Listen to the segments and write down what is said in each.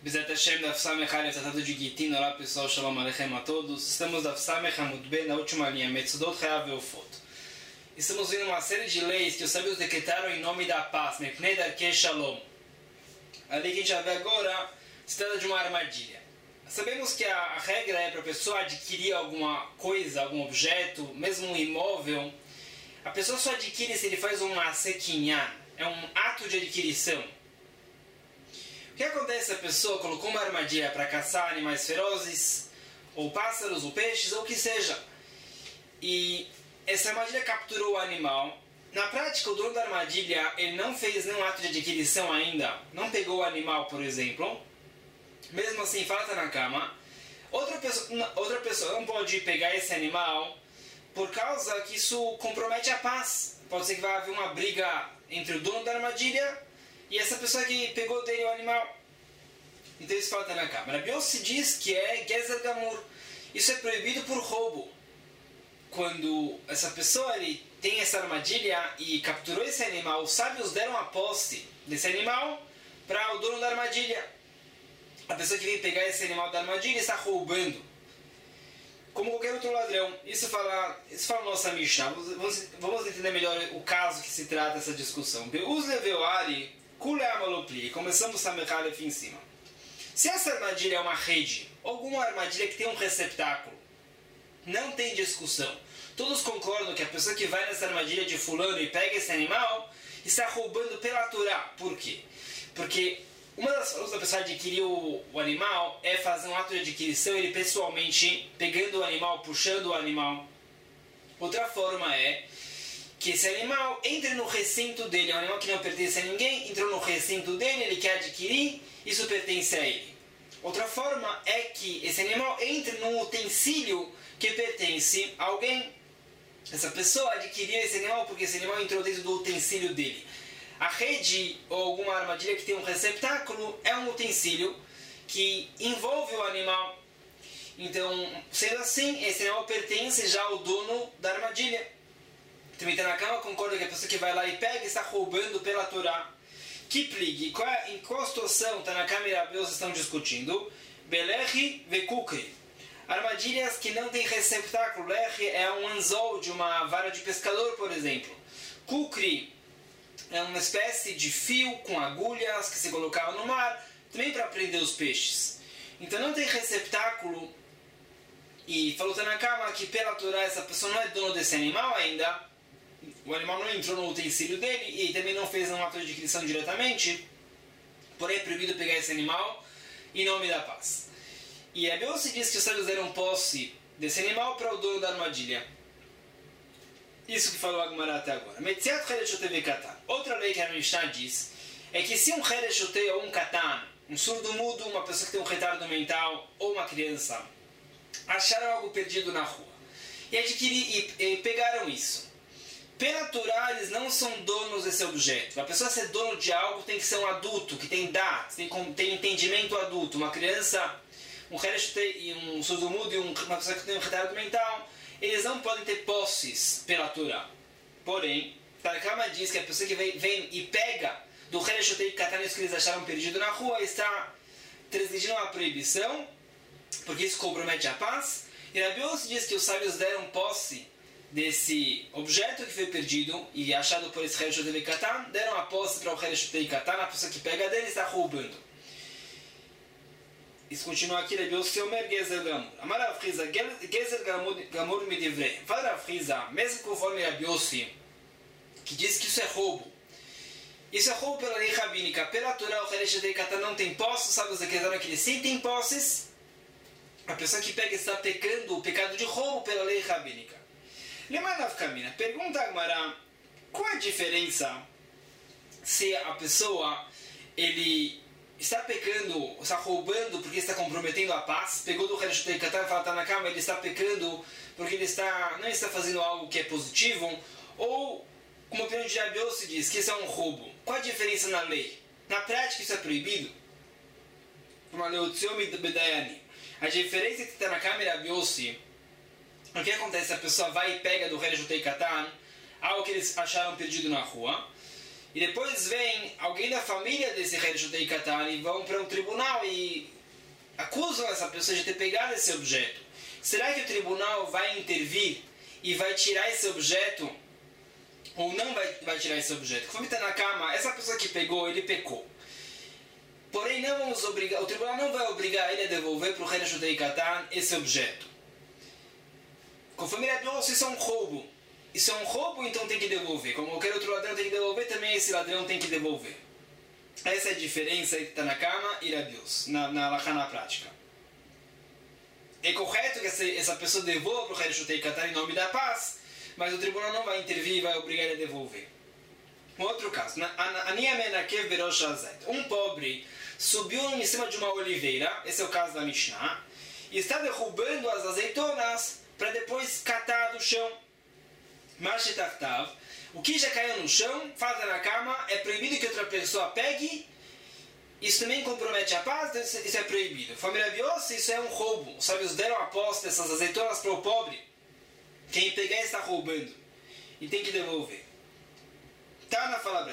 Bezat Hashem, Daf Samech Aleph, tratado de Gitin. Olá pessoal, Shalom Aleichem a todos. Estamos Daf Samech Amud Ben, na última linha, Metzudot Hayav Ve'ufot. Estamos vendo uma série de leis que os sábios decretaram em nome da paz, Mepnei Darkei Shalom. A lei que a gente vai ver agora se trata de uma armadilha. Sabemos que a regra é para a pessoa adquirir alguma coisa, algum objeto, mesmo um imóvel. A pessoa só adquire se ele faz um masekinyan, é um ato de adquirição. O que acontece se a pessoa colocou uma armadilha para caçar animais ferozes, ou pássaros, ou peixes, ou o que seja, e essa armadilha capturou o animal? Na prática, o dono da armadilha ele não fez nenhum ato de adquirição ainda, não pegou o animal, por exemplo. Mesmo assim, falta na cama. Outra pessoa não pode pegar esse animal por causa que isso compromete a paz. Pode ser que vai haver uma briga entre o dono da armadilha e essa pessoa que pegou dele o animal. Então isso falta na cama. Rabi Yossi diz que é Gezer Gamur. Isso é proibido por roubo. Quando essa pessoa ele tem essa armadilha e capturou esse animal, os sábios deram a posse desse animal para o dono da armadilha. A pessoa que vem pegar esse animal da armadilha está roubando, como qualquer outro ladrão. Isso fala nossa Mishnah. Vamos entender melhor o caso que se trata essa discussão. Começamos a Samech em cima. Se essa armadilha é uma rede, alguma armadilha que tem um receptáculo, não tem discussão. Todos concordam que a pessoa que vai nessa armadilha de fulano e pega esse animal está roubando pela Torá. Por quê? Porque uma das formas da pessoa adquirir o animal é fazer um ato de adquisição, ele pessoalmente pegando o animal, puxando o animal. Outra forma é que esse animal entre no recinto dele, é um animal que não pertence a ninguém, entrou no recinto dele, ele quer adquirir, isso pertence a ele. Outra forma é que esse animal entre num utensílio que pertence a alguém. Essa pessoa adquiriu esse animal porque esse animal entrou dentro do utensílio dele. A rede ou alguma armadilha que tem um receptáculo é um utensílio que envolve o animal. Então, sendo assim, esse animal pertence já ao dono da armadilha. Também Tanakama concorda que a pessoa que vai lá e pega está roubando pela Torá. Kiplig, em qual situação Tanakama e Rabi Yossi estão discutindo? Belechi vekukri. Armadilhas que não têm receptáculo. Lechi é um anzol de uma vara de pescador, por exemplo. Kukri é uma espécie de fio com agulhas que se colocava no mar, também para prender os peixes. Então não tem receptáculo. E falou Tanakama que pela Torá essa pessoa não é dono desse animal ainda. O animal não entrou no utensílio dele e também não fez um ato de adquisição diretamente. Porém é proibido pegar esse animal em nome da paz. E a Bíblia diz que os sábios deram posse desse animal para o dono da armadilha. Isso que falou a Gemara até agora. Metziat Chereshote vekatan. Outra lei que a Mishnah diz é que se um Chereshote ou um katan, um surdo-mudo, uma pessoa que tem um retardo mental ou uma criança, acharam algo perdido na rua e pegaram isso. Pela Torá, eles não são donos desse objeto. A pessoa ser dono de algo tem que ser um adulto, que tem dat, tem entendimento adulto. Uma criança, um Chereshote e um surdo-mudo e uma pessoa que tem um retardo mental, eles não podem ter posses pela Torá. Porém, Tanakama diz que a pessoa que vem e pega do Chereshote e Katan que eles acharam perdido na rua está transgredindo uma proibição, porque isso compromete a paz. E Rabi Yossi diz que os sábios deram posse desse objeto que foi perdido e achado por esse Chereshote e Katan, deram a posse para o Chereshote e Katan, a pessoa que pega dele está roubando. Isso continua aqui, Rabi Yossi Omer Gezer Gamur. Amar Rav Chiza, Gezer Gamur Midivrei. Fala Rav Chiza, mesmo conforme Rabi Yossi, que diz que isso é roubo. Isso é roubo pela lei rabínica. Pela Torá, o Chereshote e Katan não tem posses, os sábios decretaram que eles sim têm posses. A pessoa que pega está pecando o pecado de roubo pela lei rabínica. Lemanav Kamina, pergunta a Gemara, qual a diferença se a pessoa, ele está pecando, está roubando porque está comprometendo a paz, pegou do Chereshote e Katan e fala, está na cama, ele está pecando porque ele não está fazendo algo que é positivo, ou, como a opinião de Rabi Yossi diz, que isso é um roubo. Qual a diferença na lei? Na prática isso é proibido? Uma leutiomi bedayani. A diferença entre Tanakama e Rabi Yossi, o que acontece se a pessoa vai e pega do Chereshote e Katan algo que eles acharam perdido na rua, e depois vem alguém da família desse Chereshote e Katan e vão para um tribunal e acusam essa pessoa de ter pegado esse objeto. Será que o tribunal vai intervir e vai tirar esse objeto ou não vai tirar esse objeto? Conforme está na cama, essa pessoa que pegou, ele pecou. Porém, não vamos obrigar, o tribunal não vai obrigar ele a devolver para o Reino Shutei Katan esse objeto. Conforme ele falou, isso é um roubo. Isso é um roubo, então tem que devolver. Como qualquer outro ladrão tem que devolver, também esse ladrão tem que devolver. Essa é a diferença entre Tanakama e Rabios, na Halakha na prática. É correto que essa pessoa devolva para o Reino Shutei Katan em nome da paz, mas o tribunal não vai intervir e vai obrigar ele a devolver. Um outro caso. Um pobre subiu em cima de uma oliveira, esse é o caso da Mishnah, e está derrubando as azeitonas para depois catar do chão. O que já caiu no chão, faz na cama, é proibido que outra pessoa pegue. Isso também compromete a paz, isso é proibido. Família Biose, isso é um roubo. Os sábios deram a posse dessas azeitonas para o pobre. Quem pegar está roubando e tem que devolver. Tana fala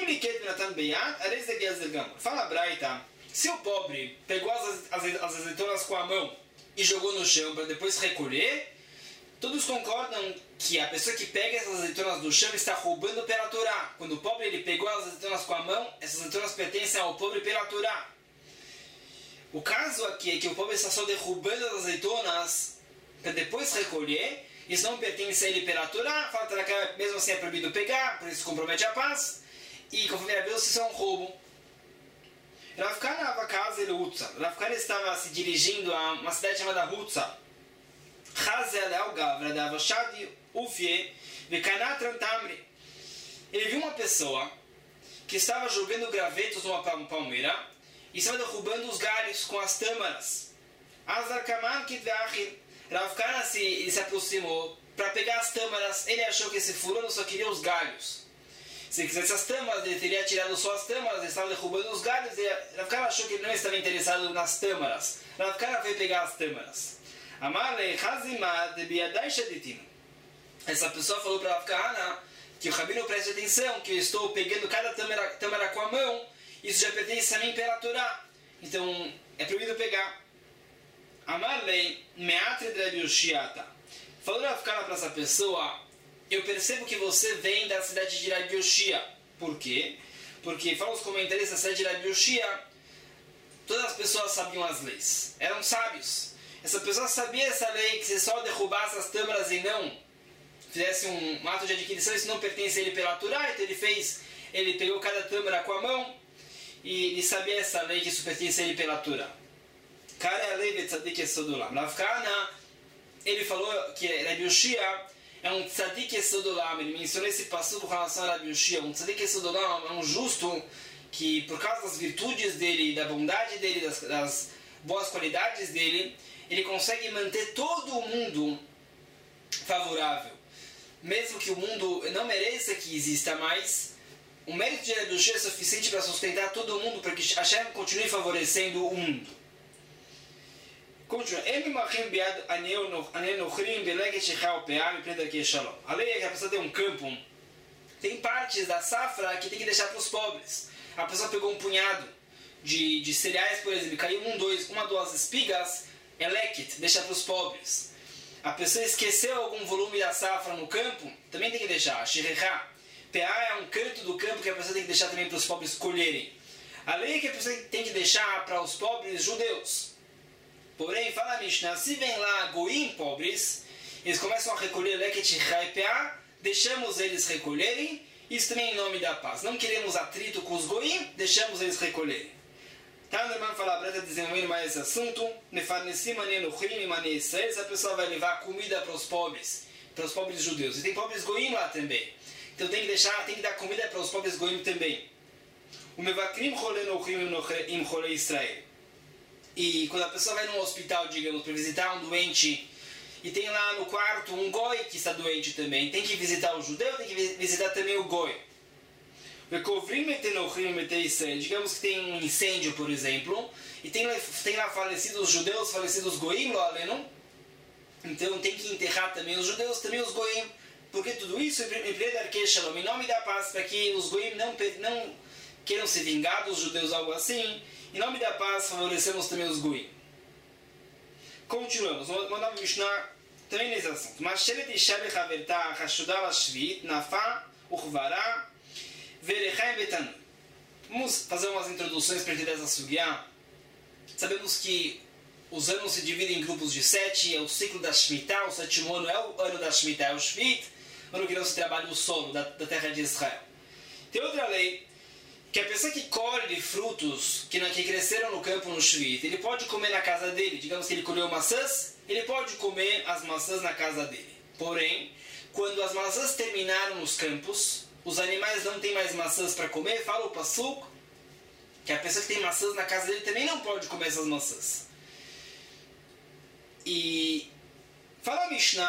Fala Braita, se o pobre pegou as azeitonas com a mão e jogou no chão para depois recolher, todos concordam que a pessoa que pega essas azeitonas do chão está roubando pela Torá. Quando o pobre ele pegou as azeitonas com a mão, essas azeitonas pertencem ao pobre pela Torá. O caso aqui é que o pobre está só derrubando as azeitonas para depois recolher. Isso não pertence a ele pela Torá, fala que mesmo assim é proibido pegar, por isso compromete a paz. E conforme a Deus, isso é um roubo. Rav Kana Avakaz ele Utsa. Rav Kana estava se dirigindo a uma cidade chamada Utsa. Ele viu uma pessoa que estava jogando gravetos numa palmeira e estava derrubando os galhos com as tâmaras. Rav Kana se aproximou para pegar as tâmaras. Ele achou que esse fulano só queria os galhos. Se quisesse as tâmaras, ele teria tirado só as tâmaras, ele estava derrubando os galhos. Rav Kana achou que ele não estava interessado nas tâmaras. Rav Kana veio pegar as tâmaras. Essa pessoa falou para Rav Kana que o Rabino preste atenção, que eu estou pegando cada tâmara com a mão, isso já pertence a mim pela Torá, então é proibido pegar. Amarlei meatre drabioshiata. Falou Rav Kana para essa pessoa, eu percebo que você vem da cidade de Rabi Yoshia. Por quê? Porque, falam os comentaristas, da cidade de Rabi Yoshia, todas as pessoas sabiam as leis, eram sábios. Essa pessoa sabia essa lei, que se só derrubasse as tâmaras e não fizesse um ato de adquisição, isso não pertence a ele pela Torá, então ele pegou cada tâmara com a mão e ele sabia essa lei, que isso pertence a ele pela Torá. Cara, é a lei de tzadik esodolam. Rav Kana, ele falou que Rabi Yoshia é um tzadik esodolam, ele mencionou esse passo com relação a Rabi Yoshia. Um tzadik esodolam é um justo que, por causa das virtudes dele, da bondade dele, das boas qualidades dele, ele consegue manter todo o mundo favorável. Mesmo que o mundo não mereça que exista mais, o mérito de Rabi Yoshia é suficiente para sustentar todo mundo, para que Hashem continue favorecendo o mundo. Continua. A lei é que a pessoa tem um campo, tem partes da safra que tem que deixar para os pobres. A pessoa pegou um punhado de cereais, por exemplo, caiu uma, duas espigas, eleket, deixa para os pobres. A pessoa esqueceu algum volume da safra no campo, também tem que deixar. Shirechá. PA é um canto do campo que a pessoa tem que deixar também para os pobres colherem. A lei é que a pessoa tem que deixar para os pobres judeus. Porém, fala a Mishnah, se vem lá goim pobres, eles começam a recolher leket e PA, deixamos eles recolherem, isso também em nome da paz. Não queremos atrito com os goim, deixamos eles recolherem. Tá, meu irmão, fala para desenvolver mais esse assunto. Essa pessoa vai levar comida para os pobres judeus. E tem pobres goim lá também. Então tem que dar comida para os pobres goim também. O mevakrim chole nochim im chole Israel. E quando a pessoa vai num hospital, digamos, para visitar um doente, e tem lá no quarto um goi que está doente também, tem que visitar o judeu, tem que visitar também o goi. Digamos que tem um incêndio, por exemplo, e tem lá falecidos judeus, falecidos goim, então tem que enterrar também os judeus, também os goim, porque tudo isso em nome da paz, para que os goim não queiram se vingar dos judeus, algo assim. Em nome da paz, favorecemos também os goim. Continuamos. Vamos mandar o Mishnah também nesse assunto. Mashelet isha bechaverta hashudah lashvit nafa uchvara verechaim betanu. Vamos fazer umas introduções para entender essa sugya. Sabemos que os anos se dividem em grupos de 7, é o ciclo da Shemitah, o 7º ano é o ano da Shemitah, é o Shvit, ano que não se trabalha o solo da terra de Israel. Tem outra lei, que a pessoa que colhe frutos que cresceram no campo no Shvit, ele pode comer na casa dele. Digamos que ele colheu maçãs, ele pode comer as maçãs na casa dele. Porém, quando as maçãs terminaram nos campos, os animais não têm mais maçãs para comer, fala o Pasuk, que a pessoa que tem maçãs na casa dele também não pode comer essas maçãs. E fala a Mishnah,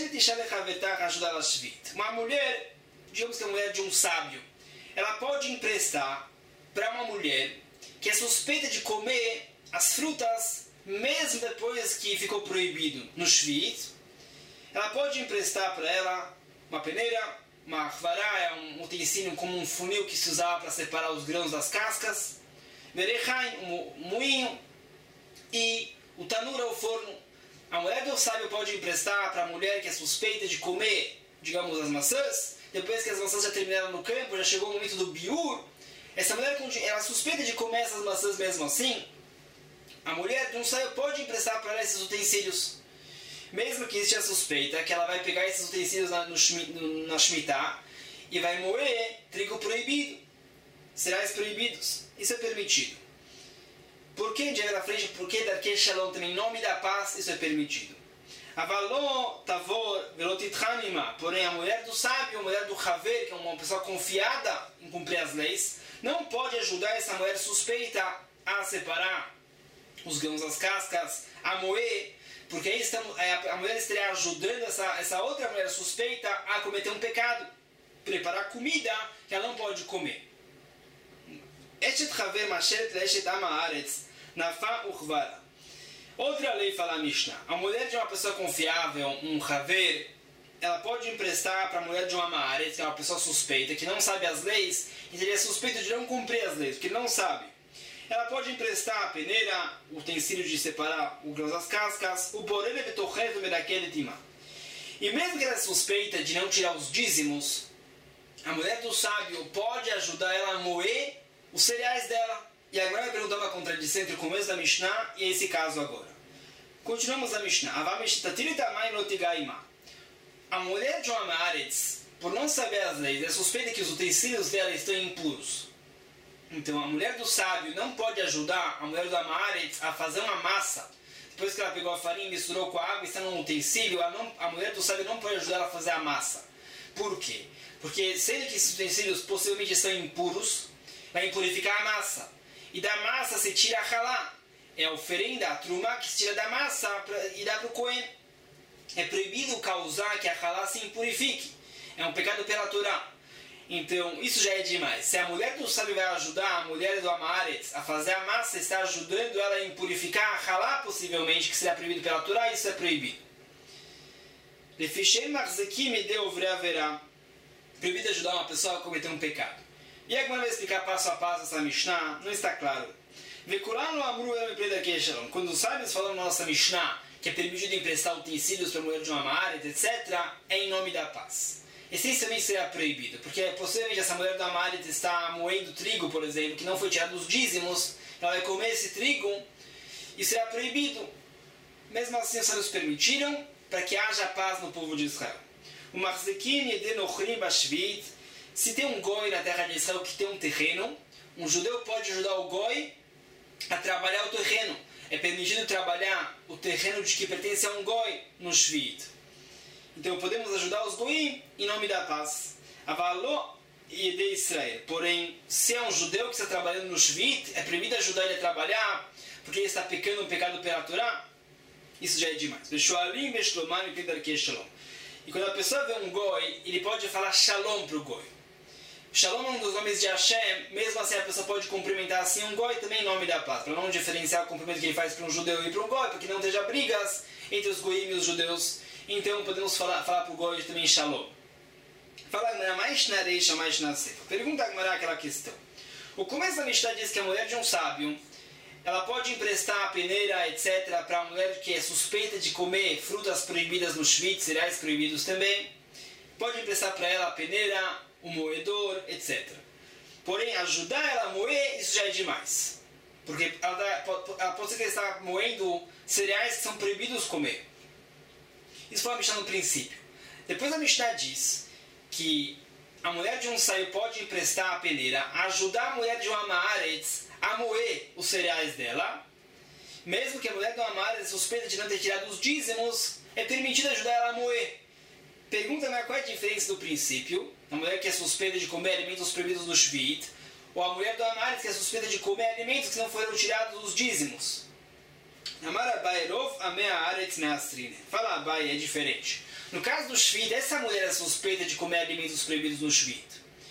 uma mulher, digamos que é a mulher de um sábio, ela pode emprestar para uma mulher que é suspeita de comer as frutas mesmo depois que ficou proibido no Shvit. Ela pode emprestar para ela uma peneira, uma achvará, é um utensílio como um funil que se usava para separar os grãos das cascas, verechaim, um moinho, e o tanura, o forno. A mulher do sábio pode emprestar para a mulher que é suspeita de comer, digamos, as maçãs, depois que as maçãs já terminaram no campo, já chegou o momento do biur, essa mulher ela suspeita de comer essas maçãs mesmo assim, a mulher de um sábio pode emprestar para ela esses utensílios. Mesmo que exista a suspeita que ela vai pegar esses utensílios na Shemitah e vai moer trigo proibido, cereais proibidos. Isso é permitido. Por que diante da frente? Porque Darkei Shalom também, em nome da paz, isso é permitido. Avaló tavor velotitchanima. Porém, a mulher do sábio, a mulher do Haver, que é uma pessoa confiada em cumprir as leis, não pode ajudar essa mulher suspeita a separar os grãos das cascas, a moer, porque aí a mulher estaria ajudando essa outra mulher suspeita a cometer um pecado, preparar comida que ela não pode comer. Outra lei fala a Mishnah, a mulher de uma pessoa confiável, um Haver, ela pode emprestar para a mulher de uma Maaretz, que é uma pessoa suspeita, que não sabe as leis, e seria suspeito de não cumprir as leis, porque ele não sabe. Ela pode emprestar a peneira, o utensílio de separar o grãos das cascas, o borele betocheto medaquele tima. E mesmo que ela é suspeita de não tirar os dízimos, a mulher do sábio pode ajudar ela a moer os cereais dela. E agora vai perguntar uma contradição entre o começo da Mishnah e esse caso agora. Continuamos a Mishnah. A mulher de uma Maaretz, por não saber as leis, é suspeita que os utensílios dela estão impuros. Então a mulher do sábio não pode ajudar a mulher do Maaretz a fazer uma massa. Depois que ela pegou a farinha, misturou com a água e está num utensílio, a mulher do sábio não pode ajudar ela a fazer a massa. Por quê? Porque sendo que esses utensílios possivelmente estão impuros, vai impurificar a massa. E da massa se tira a halá. É a oferenda, a trumá, que se tira da massa e dá para o Cohen. É proibido causar que a halá se impurifique. É um pecado pela Torá. Então, isso já é demais. Se a mulher do sábio vai ajudar a mulher do Maaretz a fazer a massa, está ajudando ela a impurificar a halá, possivelmente, que será proibido pela Torá, isso é proibido. Proibido ajudar uma pessoa a cometer um pecado. E agora vai explicar passo a passo essa Mishnah, não está claro. Quando os sábios falam na nossa Mishnah que é permitido emprestar utensílios para a mulher de uma Maaretz, etc., é em nome da paz. Essencialmente será proibido, porque possivelmente essa mulher da Maaretz está moendo trigo, por exemplo, que não foi tirado dos dízimos, ela vai comer esse trigo e será proibido. Mesmo assim, os sábios permitiram para que haja paz no povo de Israel. O Marzekin Yedenochrim Bashvit. Se tem um goi na terra de Israel que tem um terreno, um judeu pode ajudar o goi a trabalhar o terreno. É permitido trabalhar o terreno de que pertence a um goi no Shvit. Então podemos ajudar os goim em nome da paz. Avaló e de Israel. Porém, se é um judeu que está trabalhando no Shvit, é proibido ajudar ele a trabalhar porque ele está pecando um pecado pela Torá. Isso já é demais. E quando a pessoa vê um goi, ele pode falar shalom para o goi. Shalom é um dos nomes de Hashem, mesmo assim a pessoa pode cumprimentar assim um goi também em nome da paz, para não diferenciar o cumprimento que ele faz para um judeu e para um goi, para que não esteja brigas entre os goim e os judeus. Então podemos falar para o goi também shalom. Fala Agmará, mais na reixa, mais na sefa. Pergunta Agmará aquela questão. O começo da Mishnah diz que a mulher de um sábio, ela pode emprestar a peneira, etc., para a mulher que é suspeita de comer frutas proibidas no Shvit, cereais proibidos também. Pode emprestar para ela a peneira, o moedor, etc. Porém, ajudar ela a moer, isso já é demais. Porque ela pode ser que ela está moendo cereais que são proibidos comer. Isso foi a Mishnah no princípio. Depois a Mishnah diz que a mulher de um saio pode emprestar a peneira, ajudar a mulher de uma Haaretz a moer os cereais dela, mesmo que a mulher de uma Haaretz suspeita de não ter tirado os dízimos, é permitido ajudar ela a moer. Pergunta, mas qual é a diferença do princípio? A mulher que é suspeita de comer alimentos proibidos do Shvit, ou a mulher do Haaretz que é suspeita de comer alimentos que não foram tirados dos dízimos. Amar Abai Rov Amea Haaretz Neastrine. Fala Abai, é diferente. No caso do Shvit, essa mulher é suspeita de comer alimentos proibidos no Shvit.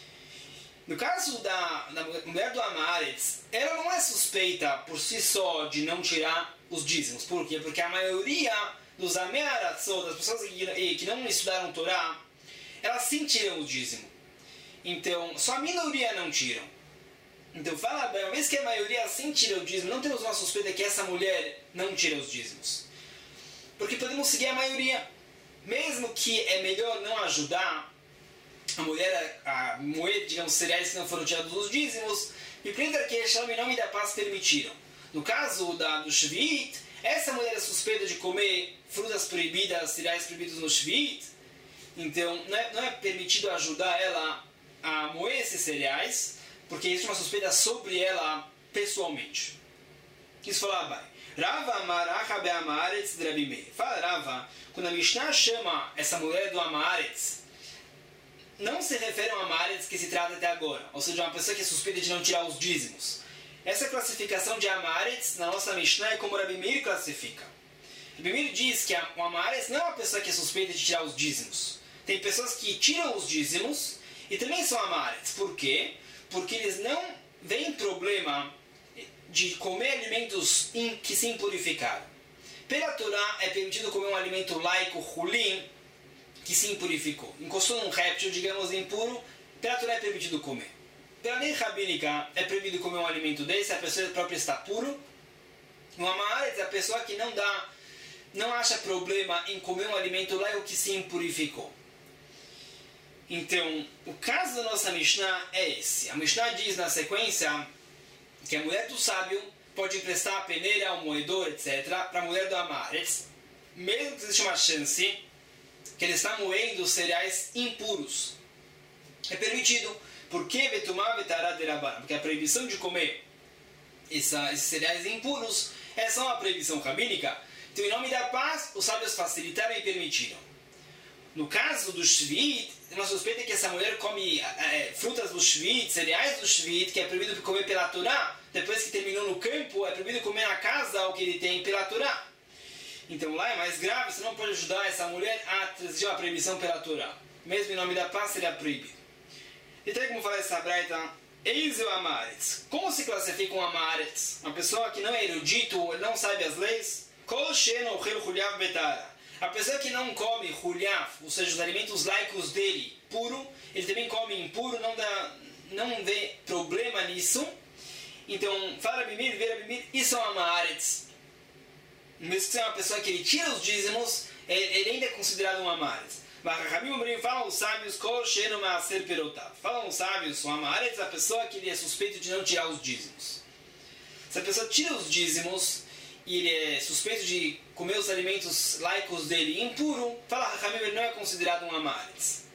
No caso da mulher do Haaretz, ela não é suspeita por si só de não tirar os dízimos. Por quê? Porque a maioria dos Amea Haratzot, das pessoas que não estudaram Torá, elas sim tiram o dízimo. Então, só a minoria não tiram. Então, fala bem, uma vez que a maioria sim tira o dízimo, não temos uma suspeita que essa mulher não tira os dízimos. Porque podemos seguir a maioria. Mesmo que é melhor não ajudar a mulher a moer, digamos, cereais que não foram tirados dos dízimos, e prender que Shalom e nome da paz permitiram. No caso do Shvit, essa mulher é suspeita de comer frutas proibidas, cereais proibidos no Shvit, então não é permitido ajudar ela a moer esses cereais, porque existe uma suspeita sobre ela pessoalmente. Isso fala Abai. Rava Amaracha Be'amaretz de Rabi Meir. Fala Rava, quando a Mishnah chama essa mulher do Amaretz, não se refere a uma Amaretz que se trata até agora, ou seja, uma pessoa que é suspeita de não tirar os dízimos. Essa classificação de Amaretz na nossa Mishnah é como Rabi Meir classifica. Rabi Meir diz que o Amaretz não é uma pessoa que é suspeita de tirar os dízimos. Tem pessoas que tiram os dízimos e também são Amaretz. Por quê? Porque eles não veem problema de comer alimentos que se impurificaram. Pela Torá é permitido comer um alimento laico, hulim, que se impurificou. Encostou num réptil, digamos, impuro, pela Torá é permitido comer. Pela lei rabínica é proibido comer um alimento desse, a pessoa própria está puro. No Amaretz, a pessoa que não acha problema em comer um alimento laico que se impurificou. Então, o caso da nossa Mishnah é esse. A Mishnah diz na sequência que a mulher do sábio pode emprestar a peneira, o moedor, etc., para a mulher do Amaretz, mesmo que exista uma chance que ele está moendo cereais impuros. É permitido. Por que Betumá Vetará Deraban? Porque a proibição de comer esses cereais impuros é só uma proibição rabínica. Então, em nome da paz, os sábios facilitaram e permitiram. No caso do Shvit, uma suspeita é que essa mulher come frutas do Shvit, cereais do Shvit, que é proibido comer pela Torá. Depois que terminou no campo, é proibido comer na casa o que ele tem pela Torá. Então lá é mais grave, você não pode ajudar essa mulher a trazer a proibição pela Torá. Mesmo em nome da paz, seria proibido. Então, como fala essa braita, eis o Amaretz. Como se classifica um Amaretz? Uma pessoa que não é erudito, não sabe as leis? Kol shen ochel hulyav betara. A pessoa que não come hulyav, ou seja, os alimentos laicos dele, puro, ele também come impuro, não vê problema nisso. Então, fala Bimir, vira Bimir, isso é um Amaretz. Mesmo que seja uma pessoa que ele tira os dízimos, ele ainda é considerado um Amaretz. Falam os sábios, falam os sábios, o Amaretz é a pessoa que ele é suspeito de não tirar os dízimos. Se a pessoa tira os dízimos e ele é suspeito de comer os alimentos laicos dele impuro, fala Rahamim, ele não é considerado um Amaretz.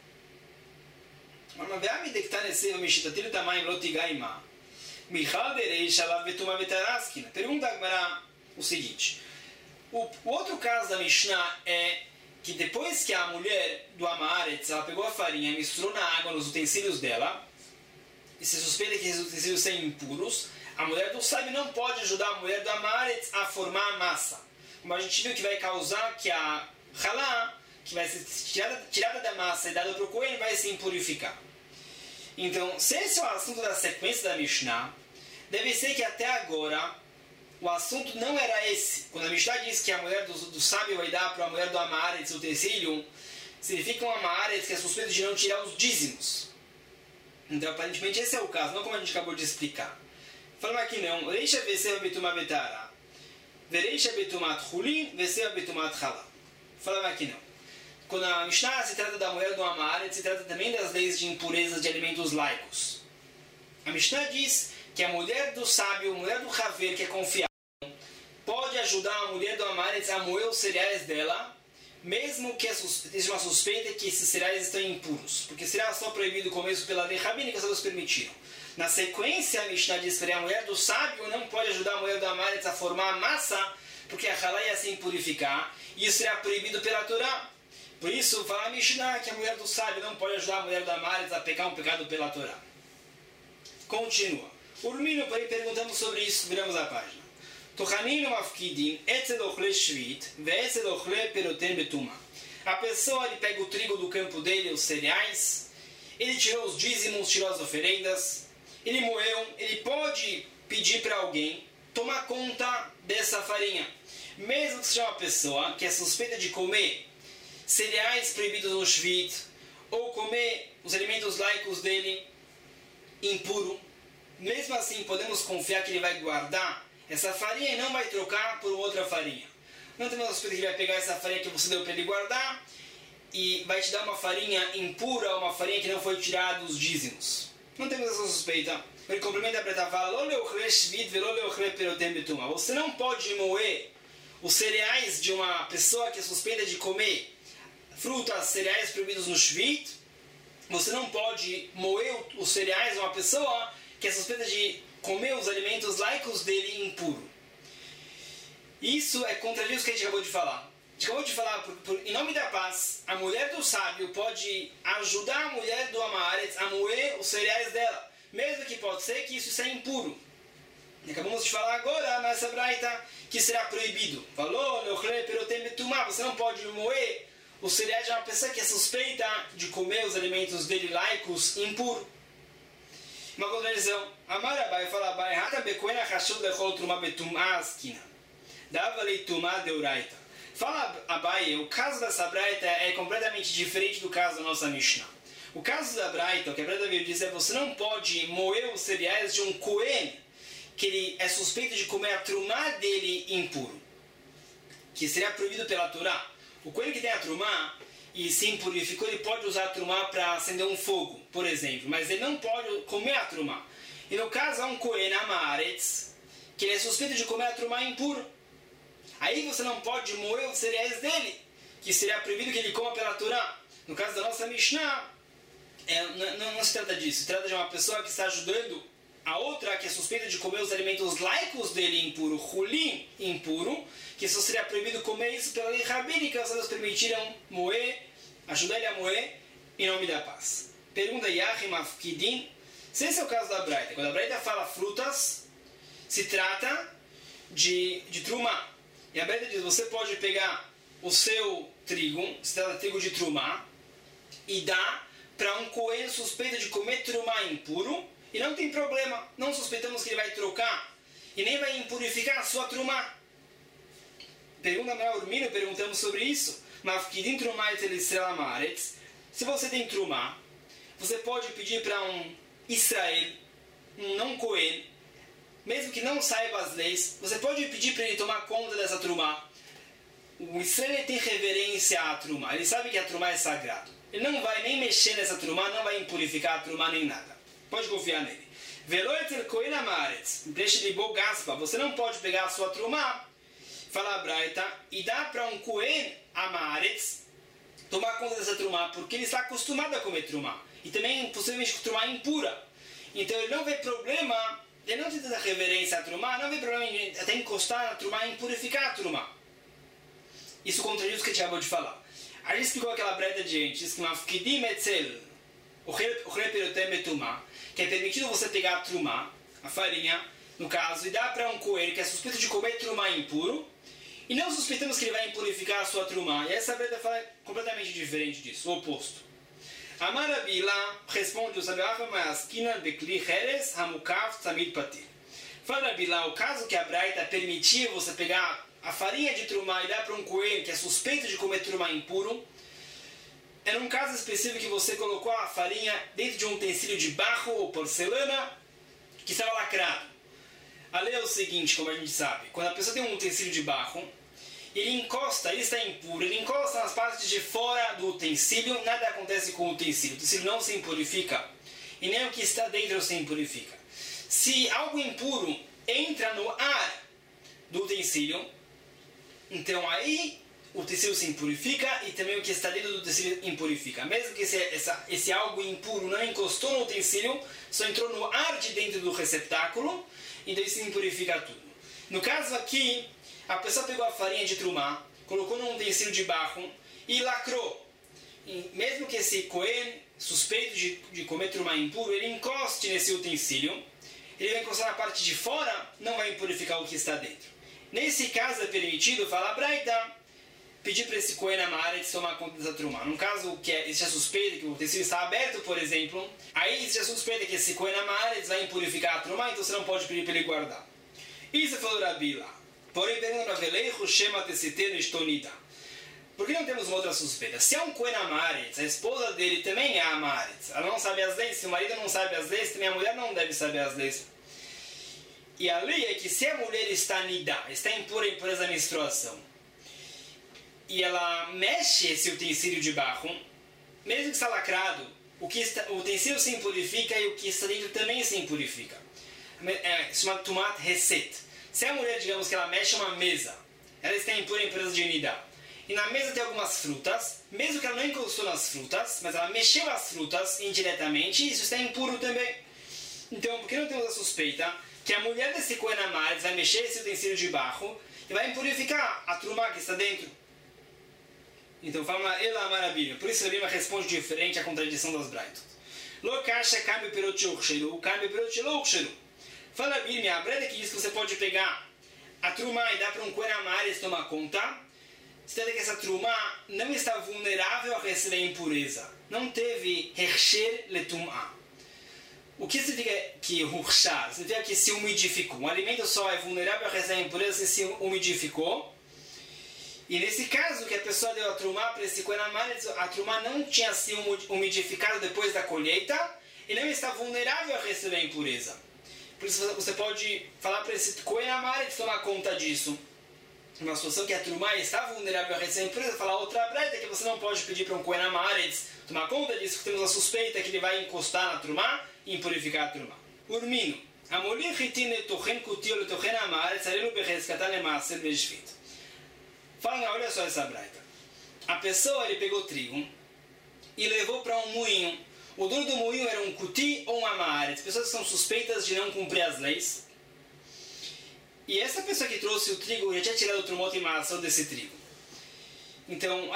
Pergunta agora o seguinte. O outro caso da Mishnah é que depois que a mulher do Amaretz, ela pegou a farinha e misturou na água nos utensílios dela, e se suspeita que esses utensílios são impuros, a mulher do sábio não pode ajudar a mulher do Amaretz a formar a massa. Como a gente viu que vai causar que a halá, que vai ser tirada da massa e dada para o Cohen, vai se impurificar. Então, se esse é o assunto da sequência da Mishnah, deve ser que até agora o assunto não era esse. Quando a Mishnah diz que a mulher do sábio vai dar para a mulher do Amaretz o utensílio, significa um Amaretz que é suspeito de não tirar os dízimos. Então, aparentemente, esse é o caso, não como a gente acabou de explicar. Falava que não. Reisha veseva betumá betara. Vereisha betumat chulin, veseva betumat chalá. Falava que não. Quando a Mishnah se trata da mulher do Amaret, se trata também das leis de impureza de alimentos laicos. A Mishnah diz que a mulher do sábio, a mulher do Haver, que é confiável, pode ajudar a mulher do Amaret a moer os cereais dela, mesmo que exista uma suspeita que esses cereais estão impuros. Porque cereal só proibido comer pela lei rabínica, só eles permitiram. Na sequência, a Mishnah diz que a mulher do sábio não pode ajudar a mulher do Amaret a formar a massa, porque a halá ia se impurificar, e isso será proibido pela Torá. Por isso, fala a Mishnah que a mulher do sábio não pode ajudar a mulher do Amaret a pecar um pecado pela Torá. Continua. Urmino, porém, perguntamos sobre isso, viramos a página. Tohanino mafkidim etzel ochle shvit ve'etzel ochle peroten betuma. A pessoa, ele pega o trigo do campo dele, os cereais, ele tirou os dízimos, tirou as oferendas, ele moeu, ele pode pedir para alguém tomar conta dessa farinha. Mesmo que seja uma pessoa que é suspeita de comer cereais proibidos no shvit, ou comer os alimentos laicos dele impuro, mesmo assim podemos confiar que ele vai guardar essa farinha e não vai trocar por outra farinha. Não temos a suspeita que ele vai pegar essa farinha que você deu para ele guardar e vai te dar uma farinha impura ou uma farinha que não foi tirada dos dízimos. Não temos essa suspeita. Ele complementa a preta fala: você não pode moer os cereais de uma pessoa que é suspeita de comer frutas, cereais proibidos no shvit. Você não pode moer os cereais de uma pessoa que é suspeita de comer os alimentos laicos dele impuro. Isso é contradiz o que a gente acabou de falar. A gente acabou de falar, em nome da paz, a mulher do sábio pode ajudar a mulher do Amaret a moer os cereais dela, mesmo que pode ser que isso seja impuro. E acabamos de falar agora nessa braita que será proibido. Falou, você não pode moer os cereais de uma pessoa que é suspeita de comer os alimentos dele laicos impuro. Uma contradição. Amar Abai fala Abai, Hata bekoena chashud lechol truma betumá askina. Dava leitumá deuraita. Fala Abai, o caso dessa braita é completamente diferente do caso da nossa Mishnah. O caso da braita, o que a braita veio dizer, é você não pode moer os cereais de um kohen que ele é suspeito de comer a trumá dele impuro, que seria proibido pela Torá. O kohen que tem a trumá e se impurificou, ele pode usar a trumá para acender um fogo, por exemplo, mas ele não pode comer a trumá. E no caso há um kohen amaretz, que ele é suspeito de comer a trumá impuro. Aí você não pode moer os cereais dele, que seria proibido que ele coma pela Torá. No caso da nossa Mishnah, não se trata disso. Se trata de uma pessoa que está ajudando a outra que é suspeita de comer os alimentos laicos dele impuro, chulin impuro, que só seria proibido comer isso pela lei rabínica, os outros permitiram moer, ajudar ele a moer em nome da paz. Pergunta Yahim Afkidim, se esse é o caso da Braita. Quando a Braita fala frutas, se trata de trumá. E a Braita diz, você pode pegar o seu trigo, se trata de trigo de trumá, e dar para um coelho suspeito de comer trumá impuro, e não tem problema, não suspeitamos que ele vai trocar e nem vai impurificar a sua trumá. Pergunta Mel Urmino, perguntamos sobre isso. Mafkidim trumá et Israel amaretz. Se você tem trumá, você pode pedir para um Israel, um não cohen, mesmo que não saiba as leis, você pode pedir para ele tomar conta dessa trumá. O Israel tem reverência à trumá, ele sabe que a trumá é sagrado. Ele não vai nem mexer nessa trumá, não vai impurificar a trumá nem nada. Pode confiar nele. Veloeter kohen amaretz. Deixe de bogaspa. Você não pode pegar a sua trumá, fala a Braita, e dar para um kohen amaretz tomar conta dessa trumá, porque ele está acostumado a comer trumá. E também, possivelmente, trumá impura. Então ele não vê problema, ele não tem tanta reverência à trumá, não vê problema em até encostar na trumá e impurificar a trumá. Isso contradiz o que a gente acabou de falar. A gente explicou aquela Braita adiante, diz que mafkidim etzel que é permitido você pegar a trumá, a farinha, no caso, e dar para um coelho que é suspeito de comer trumá impuro, e não suspeitamos que ele vai impurificar a sua trumá. E essa Braita fala completamente diferente disso, o oposto. Amar Abila responde o Sabiafa Maaskina Bekli Heres Hamukav Tzamid Patir. Fala Abila, o caso que a Braita permitiu você pegar a farinha de trumá e dar para um coelho que é suspeito de comer trumá impuro, era um caso específico que você colocou a farinha dentro de um utensílio de barro ou porcelana que estava lacrado. A lei é o seguinte, como a gente sabe, quando a pessoa tem um utensílio de barro, ele encosta, ele está impuro, ele encosta nas partes de fora do utensílio, nada acontece com o utensílio não se impurifica, e nem o que está dentro se impurifica. Se algo impuro entra no ar do utensílio, então aí o utensílio se impurifica e também o que está dentro do utensílio impurifica. Mesmo que esse algo impuro não encostou no utensílio, só entrou no ar de dentro do receptáculo, então isso impurifica tudo. No caso aqui, a pessoa pegou a farinha de trumá, colocou num utensílio de barro e lacrou. E mesmo que esse Cohen, suspeito de comer trumá impuro, ele encoste nesse utensílio, ele vai encostar na parte de fora, não vai impurificar o que está dentro. Nesse caso é permitido, fala a Braita, pedir para esse Cohen Amaretz tomar conta dessa trumá. Num caso que existe a suspeita que o utensílio está aberto, por exemplo, aí existe a suspeita que esse Cohen Amaretz vai impurificar a trumá, então você não pode pedir para ele guardar. Isso falou Rabi lá. Porém, pergunta para Veleichu, Shema Tessiteno Estonita. Por que não temos uma outra suspeita? Se é um Cohen Amaretz, a esposa dele também é Amaretz. Ela não sabe as leis, se o marido não sabe as leis, também a mulher não deve saber as leis. E a lei é que se a mulher está nidá, está impura, impureza da menstruação, e ela mexe esse utensílio de barro, mesmo que está lacrado, o utensílio se impurifica e o que está dentro também se impurifica. Isso é uma tumat reset. Se a mulher, digamos que ela mexe uma mesa, ela está impura, impureza de nidá, e na mesa tem algumas frutas, mesmo que ela não encostou nas frutas, mas ela mexeu as frutas indiretamente, isso está impuro também. Então, por que não temos a suspeita que a mulher desse Cohen Amaretz vai mexer esse utensílio de barro e vai impurificar a trumá que está dentro? Então fala ela maravilha. Por isso a Bíblia responde diferente à contradição das braitas. Lo kasha cambio perot yochelu, cambio perot yochelu. Fala a Bíblia, a breta que diz que você pode pegar a trumá e dar para um Cohen Amaretz tomar conta. Você tem que essa trumá não está vulnerável a receber impureza. Não teve hersher letumá. O que significa que hurchar? Significa que se umidificou. Um alimento só é vulnerável a receber impureza se umidificou. E nesse caso, que a pessoa deu a trumá para esse Cohen Amaretz, a trumá não tinha sido umidificada depois da colheita e não está vulnerável a receber impureza. Por isso você pode falar para esse Cohen Amaretz tomar conta disso. Uma situação que a trumá está vulnerável a receber impureza, falar outra breita que você não pode pedir para um Cohen Amaretz tomar conta disso, que temos a suspeita que ele vai encostar na trumá e impurificar a trumá. Urmino. Amolir chitin letochen kutio letochen Amaretz arelu becheskatan lemaaser beshvit. Fala, olha só essa braita. A pessoa, ele pegou trigo e levou para um moinho. O dono do moinho era um kuti ou um amaretz. Pessoas que são suspeitas de não cumprir as leis. E essa pessoa que trouxe o trigo já tinha tirado o trumot e maçã desse trigo. Então,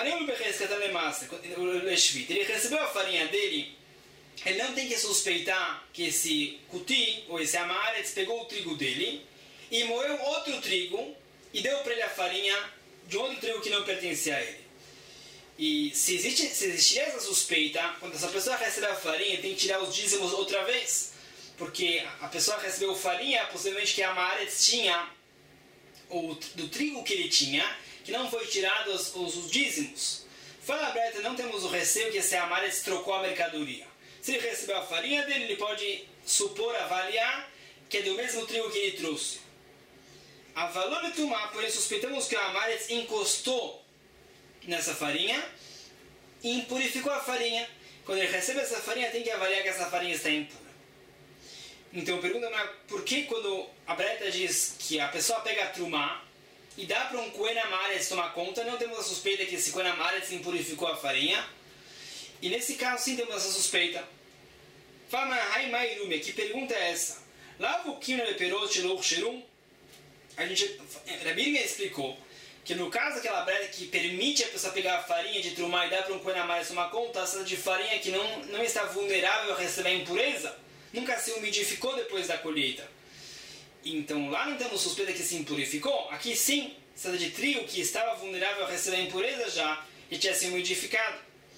ele recebeu a farinha dele, ele não tem que suspeitar que esse kuti ou esse amaretz pegou o trigo dele e moeu outro trigo e deu para ele a farinha de outro trigo que não pertencia a ele. E se existir essa suspeita, quando essa pessoa recebe a farinha, tem que tirar os dízimos outra vez. Porque a pessoa recebeu farinha, possivelmente que a Amaretz tinha, ou do trigo que ele tinha, que não foi tirado os dízimos. Fala a Breta, não temos o receio que esse Amaretz trocou a mercadoria. Se ele recebeu a farinha dele, ele pode supor, avaliar, que é do mesmo trigo que ele trouxe. A valor de Tumá, porém suspeitamos que o Amaretz encostou nessa farinha e impurificou a farinha. Quando ele recebe essa farinha, tem que avaliar que essa farinha está impura. Então pergunta, mas por que quando a Breta diz que a pessoa pega a Trumá e dá para um Cohen Amaretz tomar conta, não temos a suspeita que esse Cohen Amaretz impurificou a farinha? E nesse caso sim temos essa suspeita. Fala, Haimairume, que pergunta é essa? Lavo Kimna Leperot Sheloch Sherum? Rabi me explicou que no caso daquela breta que permite a pessoa pegar a farinha de trumá e dar para um Cohen Amaretz uma conta, essa de farinha que não está vulnerável a receber impureza, nunca se umidificou depois da colheita. Então lá não temos suspeita que se impurificou. Aqui sim, essa de trigo que estava vulnerável a receber impureza já e tinha se umidificado.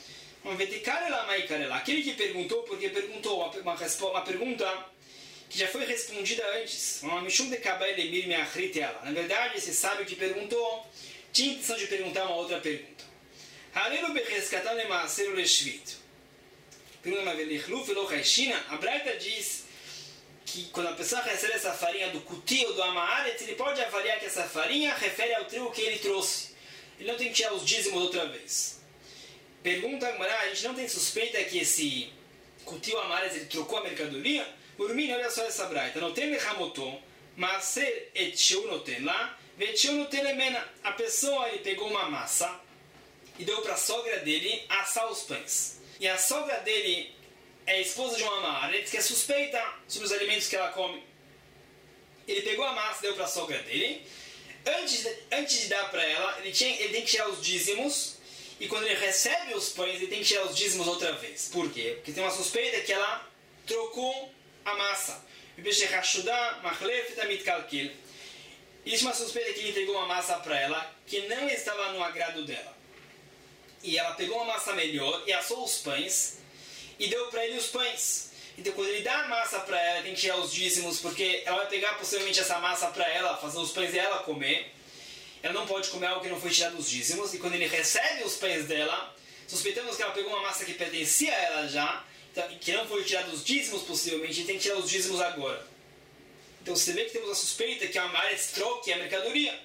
Aquele que perguntou, porque perguntou uma pergunta que já foi respondida antes. Na verdade, esse sábio que perguntou tinha a intenção de perguntar uma outra pergunta. Pergunta a Braita diz que quando a pessoa recebe essa farinha do kuti ou do amaretz, ele pode avaliar que essa farinha refere ao trigo que ele trouxe. Ele não tem que tirar os dízimos outra vez. Pergunta a a gente não tem suspeita que esse kuti ou amaretz ele trocou a mercadoria? Urmini, olha só essa braita. Noten lechamotom, maser et sheu noten lá, vet sheu noten lemena. A pessoa ele pegou uma massa e deu para a sogra dele assar os pães. E a sogra dele é a esposa de uma amaretz que é suspeita sobre os alimentos que ela come. Ele pegou a massa e deu para a sogra dele. Antes de dar para ela, ele tem que tirar os dízimos. E quando ele recebe os pães, ele tem que tirar os dízimos outra vez. Por quê? Porque tem uma suspeita que ela trocou a massa. Existe uma suspeita que ele entregou uma massa para ela que não estava no agrado dela. E ela pegou uma massa melhor e assou os pães e deu para ele os pães. Então quando ele dá a massa para ela, tem que tirar os dízimos, porque ela vai pegar possivelmente essa massa para ela, fazer os pães dela comer. Ela não pode comer algo que não foi tirado dos dízimos. E quando ele recebe os pães dela, suspeitamos que ela pegou uma massa que pertencia a ela já, que não foi tirado dos dízimos possivelmente, e tem que tirar os dízimos agora. Então você vê que temos a suspeita que a amaretz troque a mercadoria.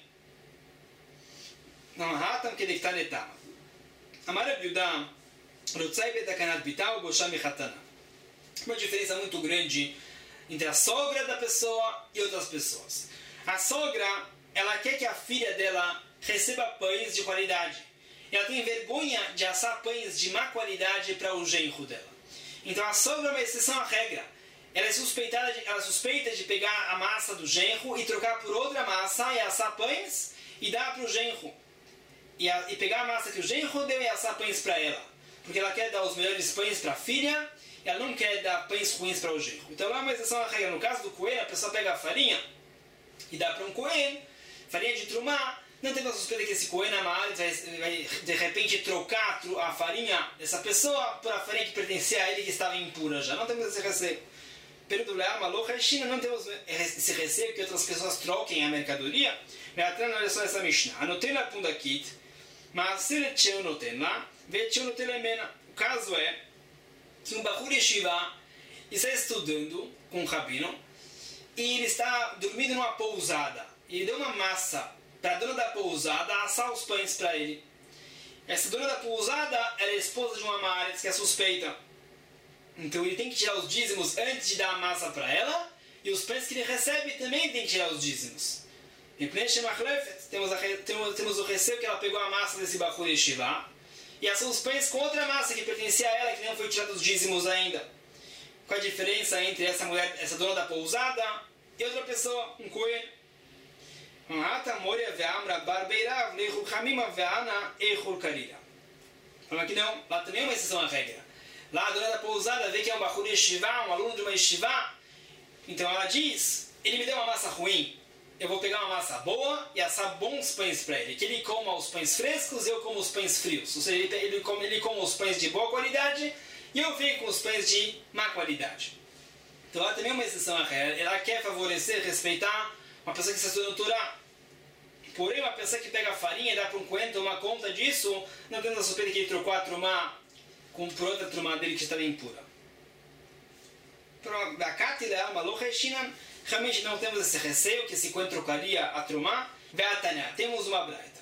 Não ratam que ele está Amar Biudá, Rotzai betakanat bital, Bosham mechatana. Uma diferença muito grande entre a sogra da pessoa e outras pessoas. A sogra, ela quer que a filha dela receba pães de qualidade. Ela tem vergonha de assar pães de má qualidade para o genro dela. Então a sogra é uma exceção à regra. Ela é suspeita de pegar a massa do genro e trocar por outra massa e assar pães e dar para o genro. E pegar a massa que o genro deu e assar pães para ela. Porque ela quer dar os melhores pães para a filha, e ela não quer dar pães ruins para o genro. Então é uma exceção à regra. No caso do cohen, a pessoa pega a farinha e dá para um cohen, farinha de trumá. Não tem uma suspeita que esse cohen amaretz vai de repente trocar a farinha dessa pessoa por a farinha que pertencia a ele que estava impura já. Não temos esse receio. Período leal, malocha e China, não temos esse receio que outras pessoas troquem a mercadoria. Olha só essa Mishnah. Anotei na pundakit, mas eu notei lá, eu notei lemena. O caso é que um Bahur Yeshiva está estudando com um rabino e ele está dormindo numa pousada. Ele deu uma massa para a dona da pousada assar os pães para ele. Essa dona da pousada era a esposa de uma amaretz que é suspeita. Então ele tem que tirar os dízimos antes de dar a massa para ela, e os pães que ele recebe também tem que tirar os dízimos. Temos o receio que ela pegou a massa desse Bahur Yeshiva e assou os pães com outra massa que pertencia a ela, que não foi tirada os dízimos ainda. Qual a diferença entre essa mulher, essa dona da pousada, e outra pessoa, um cohen? Falando que não, lá também é uma exceção à regra. Lá a dona da pousada vê que é um Bahur Yeshiva, um aluno de uma Yeshiva. Então ela diz, ele me deu uma massa ruim, eu vou pegar uma massa boa e assar bons pães para ele. Que ele coma os pães frescos e eu como os pães frios. Ou seja, ele come os pães de boa qualidade e eu venho com os pães de má qualidade. Então lá também é uma exceção à regra. Ela quer favorecer, respeitar uma pessoa que está estudando Torá. Porém, uma pessoa que pega a farinha e dá para um cohen tomar conta disso, não temos a suspeita que ele trocou a trumá por outra trumá dele que estava impura. Realmente não temos esse receio que esse cohen trocaria a trumá. Temos uma braita.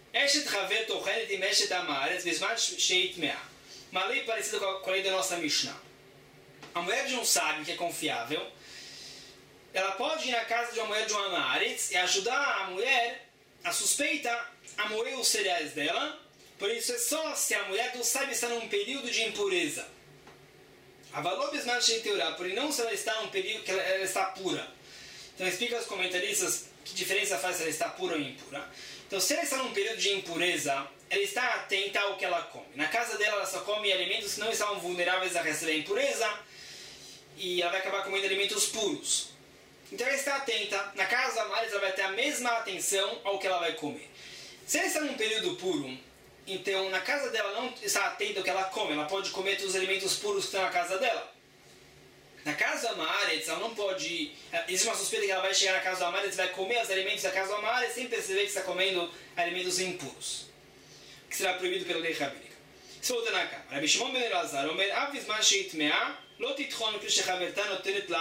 Uma lei parecida com a lei da nossa Mishnah. A mulher de um sábio que é confiável, ela pode ir na casa de uma mulher de uma amaretz e ajudar a mulher, a suspeita, a moer os cereais dela. Por isso é só se a mulher do sábio está num período de impureza. A valor bisman sheiteurá, porém não se ela está num período que ela está pura. Então explica aos comentaristas que diferença faz se ela está pura ou impura. Então se ela está num período de impureza, ela está atenta ao que ela come. Na casa dela ela só come alimentos que não estavam vulneráveis a receber impureza e ela vai acabar comendo alimentos puros. Então ela está atenta. Na casa da amaretz ela vai ter a mesma atenção ao que ela vai comer. Se ela está num período puro, então na casa dela não está atenta ao que ela come. Ela pode comer todos os alimentos puros que estão na casa dela. Na casa da amaretz ela não pode... Existe uma suspeita que ela vai chegar na casa da amaretz e vai comer os alimentos da casa da amaretz sem perceber que está comendo alimentos impuros, que será proibido pela lei rabínica. Se volta na cama. Rabbi Shimon ben Elazar, Omer, Avisman sheitmea, lo titchon, porque shechaverta notenet lá,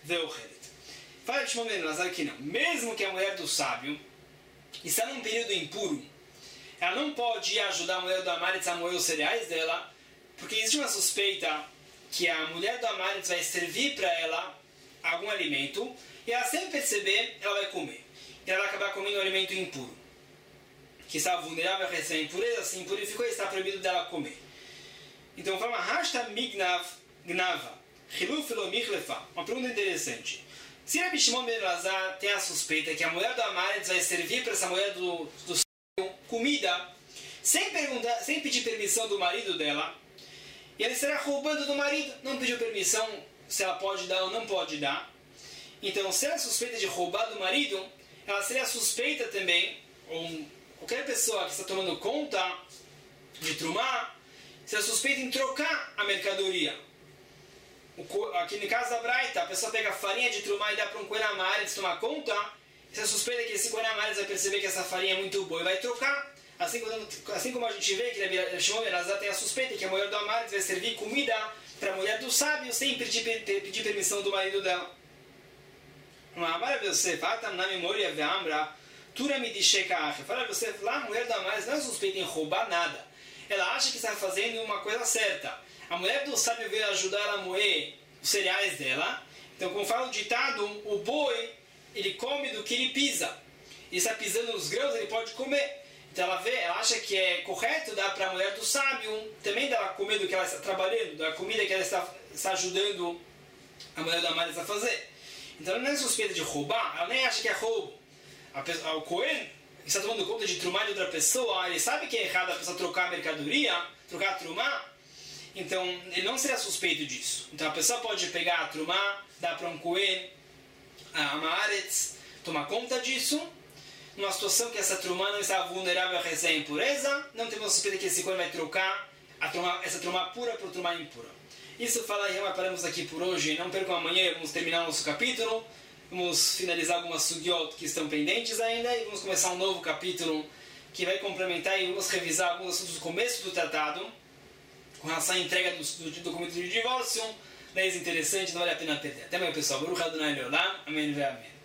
ve'ochelet. Fala de Shimon ben Elazar que não. Mesmo que a mulher do sábio está num período impuro, ela não pode ir ajudar a mulher do Amaretz a moer os cereais dela, porque existe uma suspeita que a mulher do Amaretz vai servir para ela algum alimento, e ela, sem perceber, ela vai comer. E ela vai acabar comendo um alimento impuro, que está vulnerável a receber impureza, se impurificou e está proibido dela comer. Então, fala, Hashta mignav gnava, chiluf lo michlefa. Uma pergunta interessante. Se Rabi Shimon ben Elazar tem a suspeita que a mulher do Amaretz vai servir para essa mulher do comida, sem pedir permissão do marido dela, e ela estará roubando do marido, não pediu permissão se ela pode dar ou não pode dar. Então, se ela é suspeita de roubar do marido, ela seria suspeita também, ou qualquer pessoa que está tomando conta de Trumá, seria suspeita em trocar a mercadoria. Aqui no caso da Braita, a pessoa pega a farinha de Trumá e dá para um Kohen Amaretz tomar conta, se é suspeita que esse Kohen Amaretz vai perceber que essa farinha é muito boa e vai trocar. Assim como a gente vê que Rabi Shimon ben Elazar tem a suspeita que a mulher do Amaretz vai servir comida para a mulher do sábio sem pedir permissão do marido dela. Fala você, lá a mulher do Amaretz não é suspeita em roubar nada. Ela acha que está fazendo uma coisa certa. A mulher do sábio veio ajudar ela a moer os cereais dela. Então, como fala o ditado, o boi, ele come do que ele pisa. E está pisando nos grãos, ele pode comer. Então ela acha que é correto dar para a mulher do sábio também dar comer do que ela está trabalhando, da comida que ela está ajudando a mulher do Amaretz a fazer. Então ela não é suspeita de roubar, ela nem acha que é roubo. O Kohen está tomando conta de Trumá de outra pessoa, ele sabe que é errado a pessoa trocar a mercadoria, trocar a Trumá, então ele não seria suspeito disso. Então a pessoa pode pegar a Trumá, dar para um Kohen, a Amaretz, tomar conta disso. Numa situação que essa Trumá não está vulnerável a receber a impureza, não temos suspeita que esse Kohen vai trocar essa Trumá pura por Trumá impura. Isso fala e paramos aqui por hoje. Não percam amanhã, vamos terminar o nosso capítulo. Vamos finalizar algumas sugiot que estão pendentes ainda e vamos começar um novo capítulo que vai complementar e vamos revisar alguns assuntos do começo do tratado com relação à entrega do documento de divórcio. Leis interessantes, não vale a pena perder. Até amanhã, pessoal. Baruch Adonai Leolam. Amém.